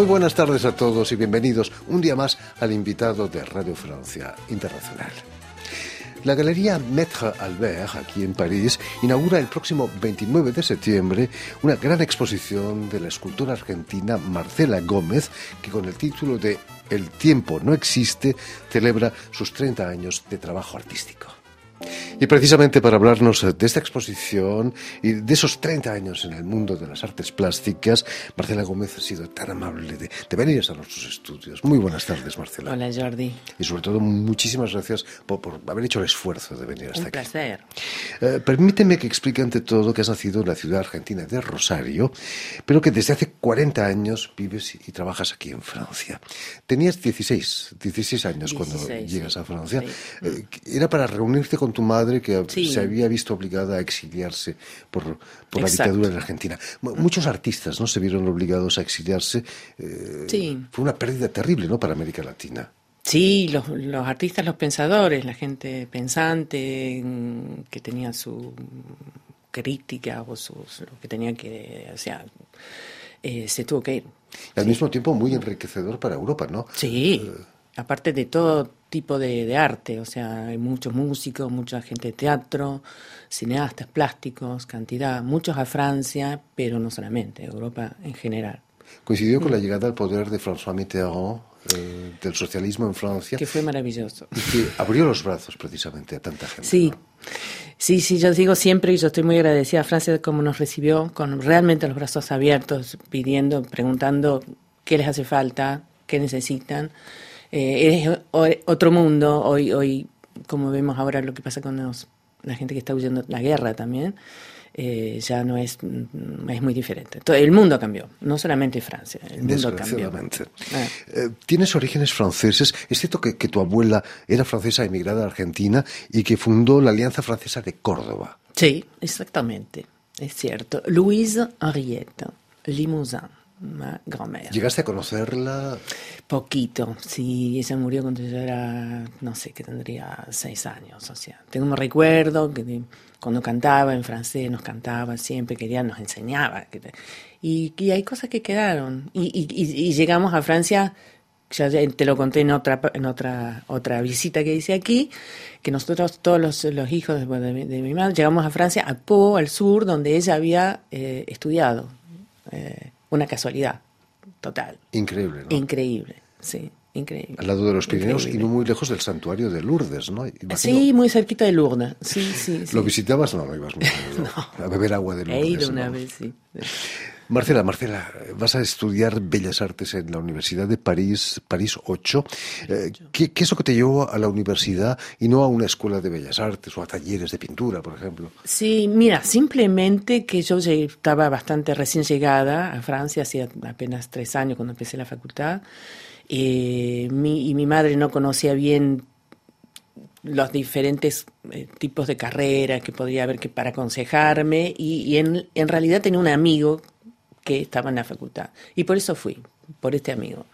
Muy buenas tardes a todos y bienvenidos un día más al invitado de Radio Francia Internacional. La Galería Maître Albert, aquí en París, inaugura el próximo 29 de septiembre una gran exposición de la escultora argentina Marcela Gómez, que con el título de El tiempo no existe, celebra sus 30 años de trabajo artístico. Y precisamente para hablarnos de esta exposición y de esos 30 años en el mundo de las artes plásticas, Marcela Gómez ha sido tan amable de venir a nuestros estudios. Muy buenas tardes, Marcela. Hola, Jordi. Y sobre todo, muchísimas gracias por haber hecho el esfuerzo de venir hasta aquí. Un placer. Permíteme que explique ante todo que has nacido en la ciudad argentina de Rosario, pero que desde hace 40 años vives y trabajas aquí en Francia. Tenías 16 años cuando llegas a Francia. Sí. Era para reunirte con tu madre que sí. se había visto obligada a exiliarse por la Exacto. dictadura en Argentina. Muchos artistas, ¿no?, se vieron obligados a exiliarse. Sí. Fue una pérdida terrible, ¿no?, para América Latina. Sí, los artistas, los pensadores, la gente pensante que tenía su crítica o lo que tenía que, o sea, se tuvo que ir. Y al mismo tiempo muy enriquecedor para Europa, ¿no? Sí, aparte de todo tipo de arte, o sea, hay muchos músicos, mucha gente de teatro, cineastas, plásticos, cantidad, muchos a Francia, pero no solamente, Europa en general. Coincidió con la llegada al poder de François Mitterrand, del socialismo en Francia. Que fue maravilloso. Y que abrió los brazos precisamente a tanta gente. Sí. ¿No? Sí, yo digo siempre, y yo estoy muy agradecida a Francia como nos recibió, con realmente los brazos abiertos, pidiendo, preguntando qué les hace falta, qué necesitan. Es otro mundo, hoy como vemos ahora lo que pasa con la gente que está huyendo la guerra también, ya no es muy diferente. El mundo cambió, no solamente Francia, el mundo cambió. Tienes orígenes franceses. Es cierto que tu abuela era francesa emigrada a Argentina y que fundó la Alianza Francesa de Córdoba. Sí, exactamente, es cierto. Louise Henriette Limousin, ma grand-mère. ¿Llegaste a conocerla? Poquito, sí, ella murió cuando yo era, no sé, que tendría 6 años, o sea, tengo un recuerdo que cuando cantaba en francés, nos cantaba siempre, nos enseñaba, y hay cosas que quedaron, y llegamos a Francia, ya te lo conté en otra visita que hice aquí, que nosotros, todos los hijos de mi madre, llegamos a Francia, a Pau, al sur, donde ella había estudiado, una casualidad total. Increíble, ¿no? Increíble, sí, increíble. Al lado de los Pirineos y no muy lejos del santuario de Lourdes, ¿no? Imagino. Sí, muy cerquita de Lourdes, sí. ¿Lo visitabas? No ibas mucho. No. A beber agua de Lourdes. He ido una ¿no? vez, sí. Marcela, vas a estudiar Bellas Artes en la Universidad de París 8. ¿Qué es lo que te llevó a la universidad y no a una escuela de Bellas Artes o a talleres de pintura, por ejemplo? Sí, mira, simplemente que yo estaba bastante recién llegada a Francia, hacía apenas 3 años cuando empecé la facultad, y mi madre no conocía bien los diferentes tipos de carreras que podría haber para aconsejarme, y en realidad tenía un amigo que estaba en la facultad, y por eso fui, por este amigo.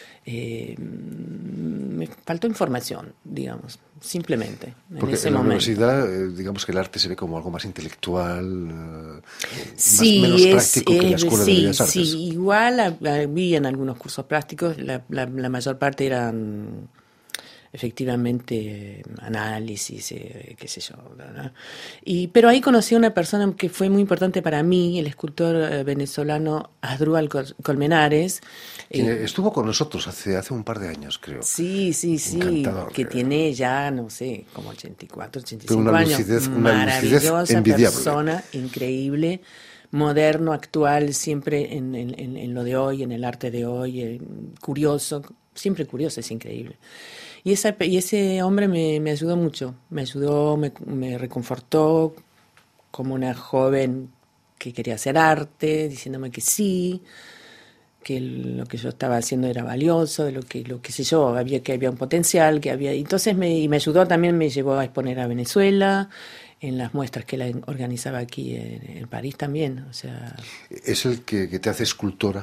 Me faltó información, digamos, simplemente. Porque en ese en la momento. universidad, digamos que el arte se ve como algo más intelectual, sí, menos práctico que la escuela de Bellas Artes. Sí, igual había en algunos cursos plásticos, la mayor parte eran efectivamente análisis, qué sé yo, ¿no? Pero ahí conocí a una persona que fue muy importante para mí, el escultor venezolano Asdrúbal Colmenares. Estuvo con nosotros hace un par de años, creo. Sí, Encantador, que tiene ya, no sé, como 84, 85 pero una años. Lucidez maravillosa envidiable. Persona, increíble, moderno, actual, siempre en lo de hoy, en el arte de hoy, curioso, siempre curioso, es increíble. Y ese hombre me ayudó mucho, me reconfortó como una joven que quería hacer arte, diciéndome que sí, que lo que yo estaba haciendo era valioso, de lo que sé yo, había un potencial, entonces me ayudó también, me llevó a exponer a Venezuela, en las muestras que él organizaba aquí en París también, o sea. ¿Es el que te hace escultora?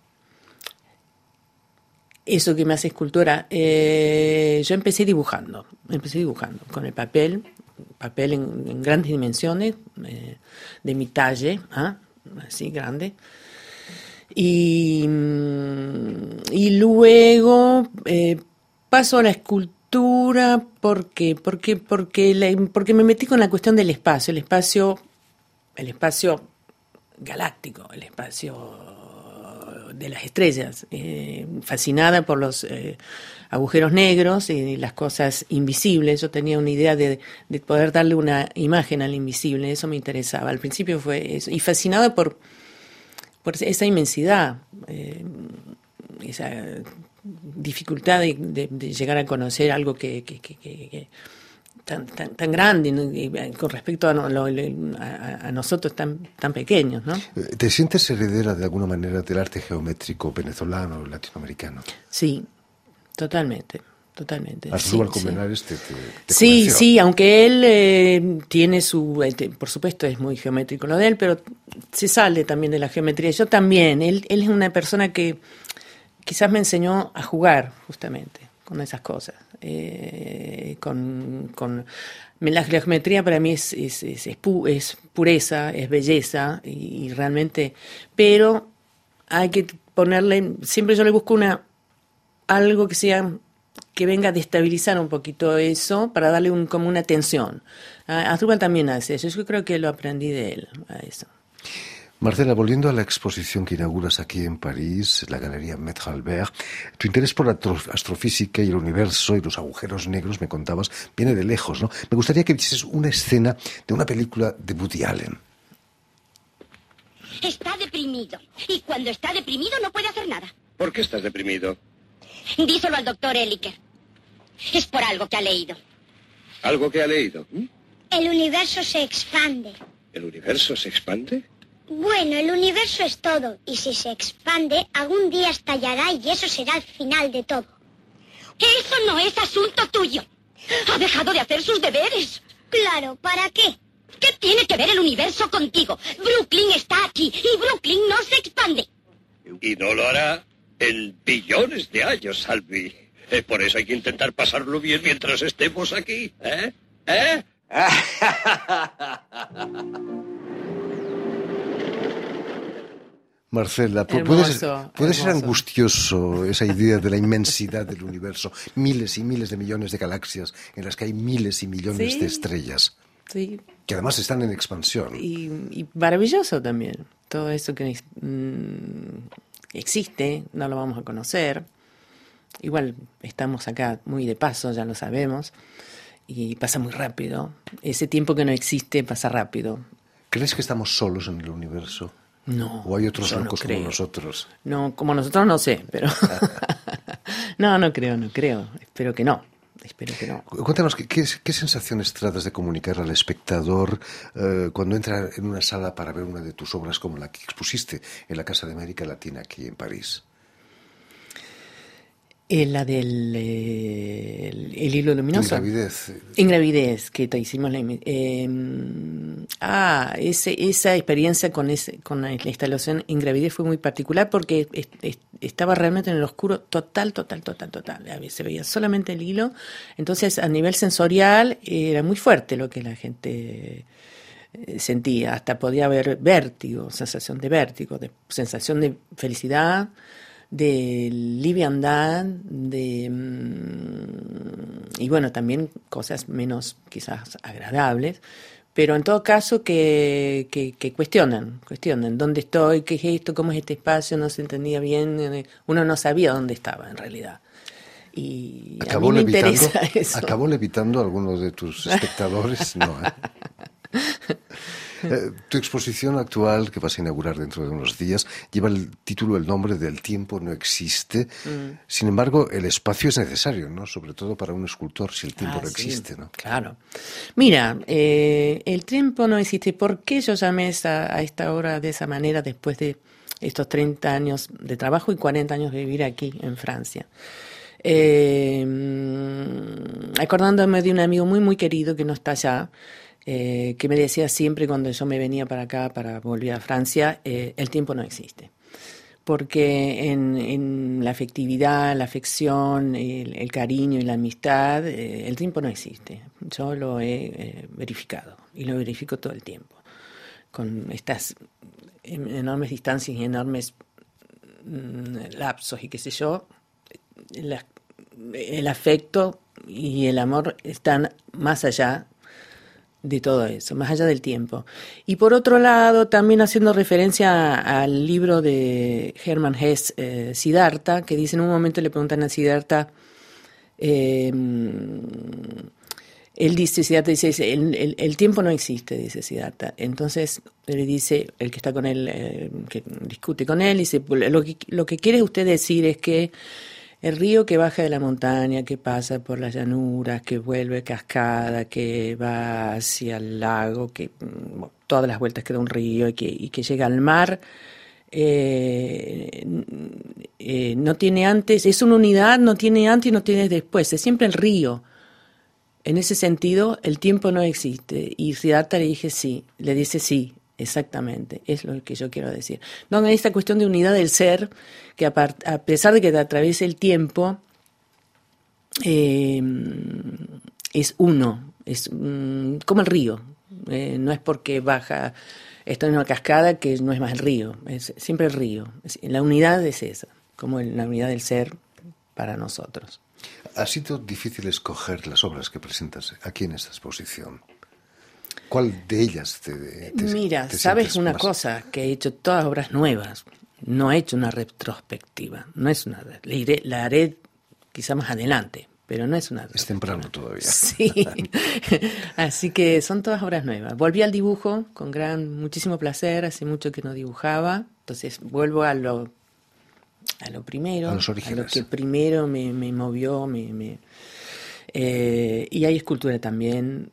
Eso que me hace escultora, yo empecé dibujando con el papel en grandes dimensiones, de mi talle, así grande, Y luego paso a la escultura porque me metí con la cuestión del espacio, el espacio galáctico, el espacio de las estrellas, fascinada por los agujeros negros y las cosas invisibles. Yo tenía una idea de poder darle una imagen al invisible, eso me interesaba. Al principio fue eso, y fascinada por esa inmensidad, esa dificultad de llegar a conocer algo que tan grande, ¿no? Con respecto a nosotros tan pequeños, ¿no? ¿Te sientes heredera de alguna manera del arte geométrico venezolano o latinoamericano? Sí, totalmente. Asdrúbal Colmenares te sí, convenció. Sí, aunque él tiene por supuesto es muy geométrico lo de él, pero se sale también de la geometría. Yo también, él es una persona que quizás me enseñó a jugar justamente con esas cosas. La geometría para mí es pureza, es belleza y realmente, pero hay que ponerle, siempre yo le busco algo que venga a destabilizar un poquito eso para darle como una tensión. Asdrúbal también hace eso, yo creo que lo aprendí de él, a eso. Marcela, volviendo a la exposición que inauguras aquí en París, la Galería Maître Albert, tu interés por la astrofísica y el universo y los agujeros negros, me contabas, viene de lejos, ¿no? Me gustaría que vieses una escena de una película de Woody Allen. Está deprimido. Y cuando está deprimido no puede hacer nada. ¿Por qué estás deprimido? Díselo al doctor Eliker. Es por algo que ha leído. ¿Algo que ha leído? El universo se expande. ¿El universo se expande? Bueno, el universo es todo, y si se expande, algún día estallará y eso será el final de todo. Eso no es asunto tuyo. Ha dejado de hacer sus deberes. Claro, ¿para qué? ¿Qué tiene que ver el universo contigo? Brooklyn está aquí y Brooklyn no se expande. Y no lo hará en billones de años, Salvi. Por eso hay que intentar pasarlo bien mientras estemos aquí. ¿Eh? Marcela, Hermoso, puede ser hermoso. angustioso esa idea de la inmensidad del universo, miles y miles de millones de galaxias en las que hay miles y millones Sí. de estrellas, Sí, que además están en expansión. y maravilloso también. Todo eso que existe, no lo vamos a conocer. Igual estamos acá muy de paso, ya lo sabemos, y pasa muy rápido. Ese tiempo que no existe pasa rápido. ¿Crees que estamos solos en el universo? No. ¿O hay otros yo no locos como creo. nosotros? No, como nosotros no sé, pero... no creo. Espero que no. Cuéntanos, ¿qué sensaciones tratas de comunicar al espectador cuando entra en una sala para ver una de tus obras como la que expusiste en la Casa de América Latina aquí en París? La del el hilo luminoso. Ingravidez. Ingravidez, que te hicimos esa experiencia con la instalación Ingravidez fue muy particular porque estaba realmente en el oscuro total. Se veía solamente el hilo. Entonces, a nivel sensorial, era muy fuerte lo que la gente sentía. Hasta podía haber vértigo, sensación de vértigo, sensación de felicidad, de liviandad, y bueno, también cosas menos quizás agradables, pero en todo caso que cuestionan dónde estoy, qué es esto, cómo es este espacio, no se entendía bien, uno no sabía dónde estaba en realidad. Y a mí me interesa eso. ¿Acabó levitando a alguno de tus espectadores? No, tu exposición actual, que vas a inaugurar dentro de unos días, lleva el nombre de El tiempo no existe. Sin embargo, el espacio es necesario, ¿no? Sobre todo para un escultor, si el tiempo no existe, ¿no? Claro. Mira, el tiempo no existe. ¿Por qué yo llamé a esta obra de esa manera después de estos 30 años de trabajo y 40 años de vivir aquí en Francia? Acordándome de un amigo muy, muy querido que no está allá, que me decía siempre cuando yo me venía para acá, para volver a Francia, el tiempo no existe. Porque en la afectividad, la afección, el cariño y la amistad, el tiempo no existe. Yo lo he verificado y lo verifico todo el tiempo. Con estas enormes distancias y enormes lapsos y qué sé yo, el afecto y el amor están más allá de todo eso, más allá del tiempo. Y por otro lado, también haciendo referencia al libro de Hermann Hesse, Siddhartha, que dice, en un momento le preguntan a Siddhartha, Siddhartha dice, el tiempo no existe, dice Siddhartha. Entonces le dice, el que está con él, que discute con él, dice, lo que quiere usted decir es que el río que baja de la montaña, que pasa por las llanuras, que vuelve cascada, que va hacia el lago, que todas las vueltas que da un río y que llega al mar, no tiene antes, es una unidad, no tiene antes y no tiene después, es siempre el río. En ese sentido, el tiempo no existe. Y Siddhartha le dice sí, exactamente, es lo que yo quiero decir. No, en esta cuestión de unidad del ser, que a pesar de que te atraviese el tiempo, es uno, es como el río. No es porque baja, está en una cascada que no es más el río, es siempre el río. La unidad es esa, como la unidad del ser para nosotros. ¿Ha sido difícil escoger las obras que presentas aquí en esta exposición? ¿Cuál de ellas te Mira, te sabes una más? cosa, que he hecho todas obras nuevas, no he hecho una retrospectiva, no es una, la haré quizá más adelante, pero no es una. Es temprano todavía. Sí, así que son todas obras nuevas. Volví al dibujo con muchísimo placer, hace mucho que no dibujaba, entonces vuelvo a lo primero, a los orígenes, a lo que primero me movió, y hay escultura también,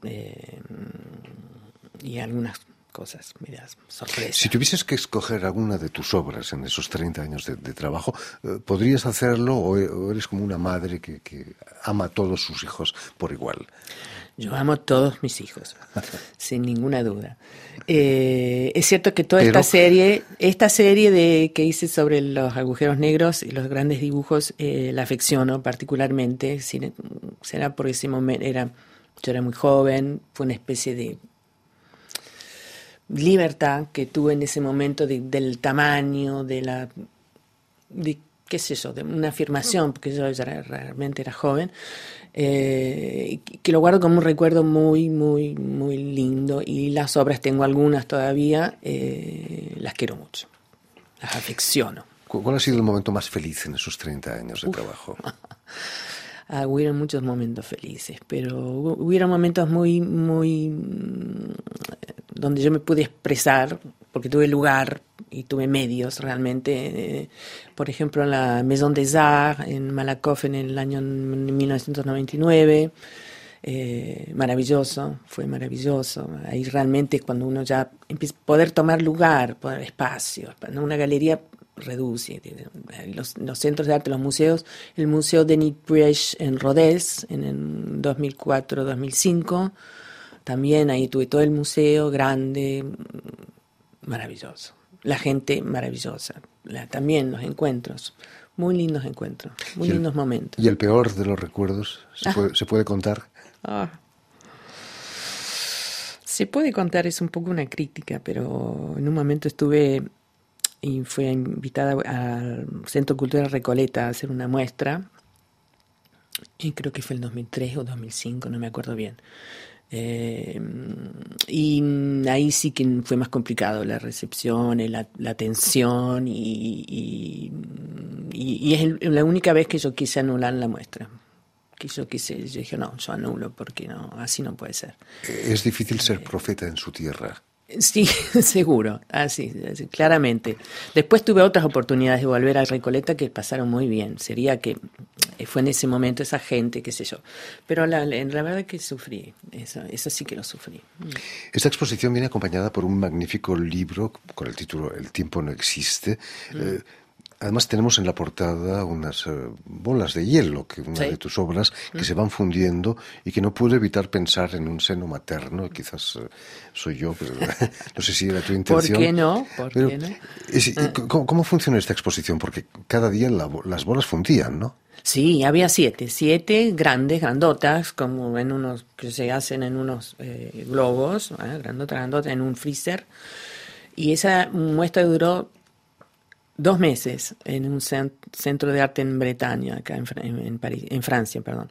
y algunas cosas, mira, sorpresas. Si tuvieses que escoger alguna de tus obras en esos 30 años de trabajo, ¿podrías hacerlo o eres como una madre que ama a todos sus hijos por igual? Yo amo a todos mis hijos, sin ninguna duda. Es cierto que toda esta serie que hice sobre los agujeros negros y los grandes dibujos, la afecciono particularmente. Será por ese momento, yo era muy joven, fue una especie de libertad que tuve en ese momento del tamaño, de qué sé yo, de una afirmación, porque yo ya realmente era joven, que lo guardo como un recuerdo muy, muy, muy lindo, y las obras, tengo algunas todavía, las quiero mucho, las afecciono. ¿Cuál ha sido el momento más feliz en esos 30 años de trabajo? Hubieron muchos momentos felices, pero hubieron momentos muy, muy, donde yo me pude expresar, porque tuve lugar y tuve medios realmente. Por ejemplo, en la Maison des Arts, en Malakoff, en el año 1999, maravilloso, fue maravilloso. Ahí realmente cuando uno ya empieza a poder tomar lugar, poder espacio, una galería reduce. Los centros de arte, los museos, el Museo Denis Puech en Rodez, en el 2004-2005, también ahí tuve todo el museo grande, maravilloso. La gente maravillosa. También los encuentros, muy lindos encuentros, muy lindos momentos. ¿Y el peor de los recuerdos? ¿Se puede contar? Se puede contar, es un poco una crítica, pero en un momento estuve y fui invitada al Centro Cultural Recoleta a hacer una muestra, y creo que fue el 2003 o 2005, no me acuerdo bien. Y ahí sí que fue más complicado la recepción, la atención, y es la única vez que yo quise anular la muestra. Yo dije, no, yo anulo, porque no, así no puede ser. Es difícil ser profeta en su tierra. Sí, seguro, así, claramente. Después tuve otras oportunidades de volver a Recoleta que pasaron muy bien. Sería que fue en ese momento esa gente, qué sé yo. Pero la verdad que sufrí, eso sí que lo sufrí. Esta exposición viene acompañada por un magnífico libro con el título El tiempo no existe. Además tenemos en la portada unas bolas de hielo, una de tus obras, que se van fundiendo y que no puedo evitar pensar en un seno materno. Quizás soy yo, pero no sé si era tu intención. ¿Por qué no? ¿Cómo funciona esta exposición? Porque cada día las bolas fundían, ¿no? Sí, había 7 grandotas, como en unos que se hacen en unos globos, grandota, en un freezer. Y esa muestra duró 2 meses en un centro de arte en Bretaña, acá en París, en Francia, perdón.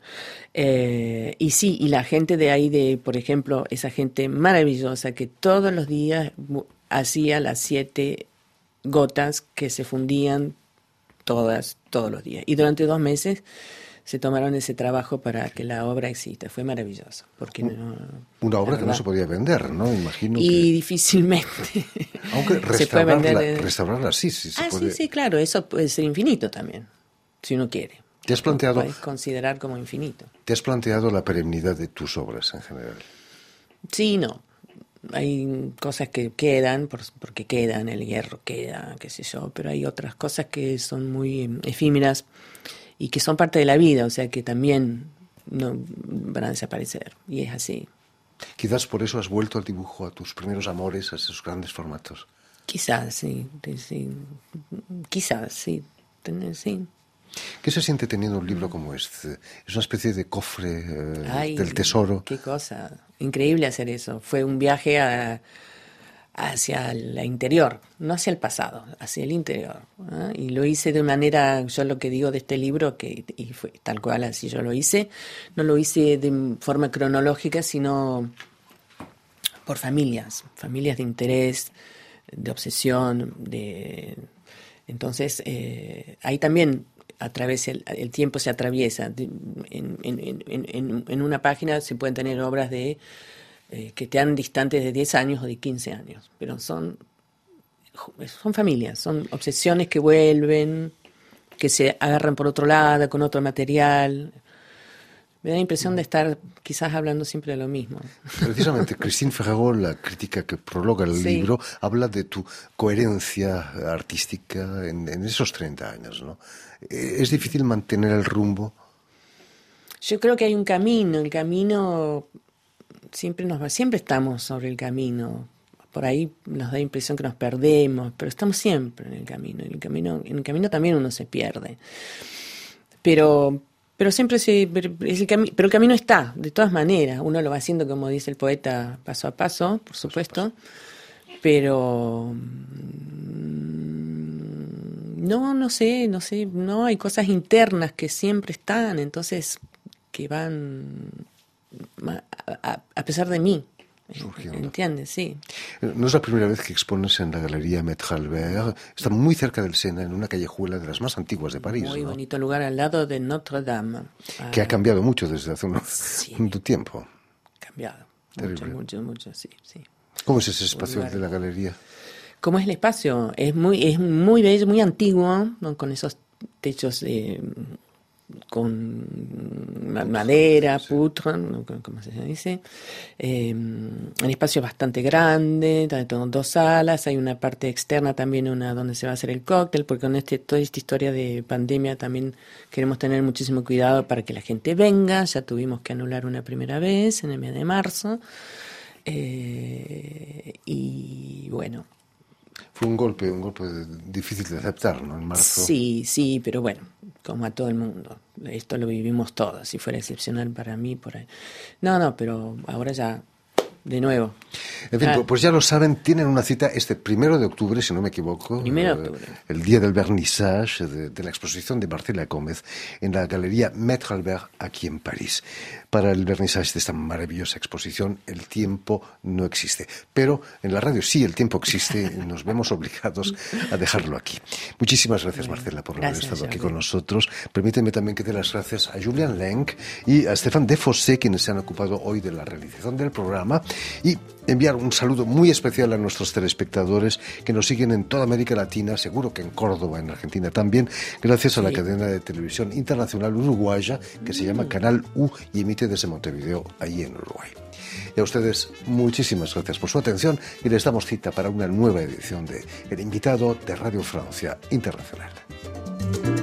Y sí, y la gente de ahí, por ejemplo, esa gente maravillosa que todos los días hacía las 7 gotas que se fundían todos los días. Y durante 2 meses se tomaron ese trabajo para que la obra exista. Fue maravilloso. Porque una obra que no se podía vender, ¿no? Imagino y que... difícilmente. Aunque restaurarla sí se puede. Sí, claro, eso puede ser infinito también, si uno quiere. ¿Te has planteado? Lo puedes considerar como infinito. ¿Te has planteado la perennidad de tus obras en general? Sí, no. Hay cosas que quedan, porque quedan, el hierro queda, qué sé yo, pero hay otras cosas que son muy efímeras y que son parte de la vida, o sea que también no van a desaparecer, y es así. Quizás por eso has vuelto al dibujo, a tus primeros amores, a esos grandes formatos. Quizás, sí. Quizás, sí. Sí. ¿Qué se siente teniendo un libro como este? Es una especie de cofre del tesoro. Qué cosa. Increíble hacer eso. Fue un viaje hacia el interior, no hacia el pasado, hacia el interior. ¿Eh? Y lo hice de manera, yo lo que digo de este libro, y fue tal cual así yo lo hice, no lo hice de forma cronológica, sino por familias de interés, de obsesión, entonces ahí también el tiempo se atraviesa. En una página se pueden tener obras que te dan distantes de 10 años o de 15 años, pero son familias, son obsesiones que vuelven, que se agarran por otro lado, con otro material. Me da la impresión de estar quizás hablando siempre de lo mismo. Precisamente, Christine Ferragut, la crítica que prologa el libro, habla de tu coherencia artística en esos 30 años, ¿no? ¿Es difícil mantener el rumbo? Yo creo que hay un camino. El camino siempre estamos sobre el camino. Por ahí nos da la impresión que nos perdemos, pero estamos siempre en el camino. En el camino también uno se pierde. Pero siempre es el camino. Pero el camino está, de todas maneras. Uno lo va haciendo, como dice el poeta, paso a paso, por supuesto. Pero no sé, no, hay cosas internas que siempre están, entonces que van a pesar de mí. Surgiendo. ¿Entiendes? Sí. No es la primera vez que expones en la Galería Maître Albert. Está muy cerca del Sena, en una callejuela de las más antiguas de París. Muy ¿no? bonito lugar, al lado de Notre Dame. Que ha cambiado mucho desde hace un tiempo. Cambiado. Terrible. Mucho, sí. ¿Cómo es ese espacio de la galería? ¿Cómo es el espacio? Es muy bello, muy antiguo, ¿no? Con esos techos con madera, putra, ¿cómo se dice? El espacio es bastante grande, tengo 2 salas, hay una parte externa también, una donde se va a hacer el cóctel, porque con toda esta historia de pandemia también queremos tener muchísimo cuidado para que la gente venga. Ya tuvimos que anular una primera vez en el mes de marzo, y bueno. Fue un golpe difícil de aceptar, ¿no? En marzo. Sí, pero bueno, como a todo el mundo. Esto lo vivimos todos. Si fuera excepcional para mí, por ahí. No, pero ahora ya, de nuevo. En fin, pues ya lo saben, tienen una cita este 1 de octubre, si no me equivoco. 1 de octubre. El día del vernissage de la exposición de Marcela Gómez en la Galería Maître Albert, aquí en París. Para el vernissage de esta maravillosa exposición, el tiempo no existe. Pero en la radio sí, el tiempo existe y nos vemos obligados a dejarlo aquí. Muchísimas gracias, Marcela, por haber estado aquí con nosotros. Permíteme también que dé las gracias a Julian Lenk y a Stéphane Defossé, quienes se han ocupado hoy de la realización del programa, y enviar un saludo muy especial a nuestros telespectadores que nos siguen en toda América Latina, seguro que en Córdoba, en Argentina también, gracias a la cadena de televisión internacional uruguaya que se llama Canal U y emite desde Montevideo, ahí en Uruguay. Y a ustedes, muchísimas gracias por su atención y les damos cita para una nueva edición de El Invitado de Radio Francia Internacional.